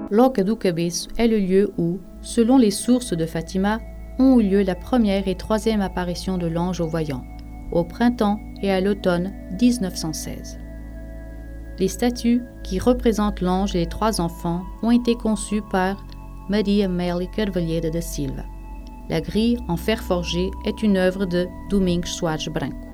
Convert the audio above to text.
Loca do Cabeço est le lieu où, selon les sources de Fatima, ont eu lieu la première et troisième apparition de l'ange au voyant, au printemps et à l'automne 1916. Les statues qui représentent l'ange et les trois enfants ont été conçues par Maria Amélia Carvalheira da Silva. La grille en fer forgé est une œuvre de Domingos Soares Branco.